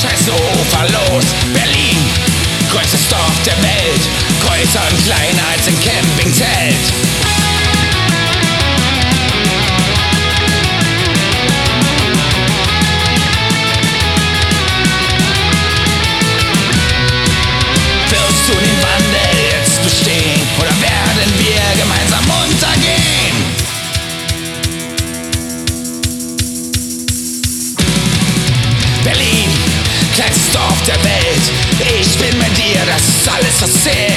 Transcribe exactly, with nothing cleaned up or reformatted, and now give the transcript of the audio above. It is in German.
scheiß uferlos. Berlin, größtes Dorf der Welt, größer und kleiner als ein Campingzelt. Wirst du den Wandel jetzt bestehen oder werden wir gemeinsam untergehen? Berlin, kleinstes Dorf der Welt, ich bin bei dir, das ist alles, was zählt.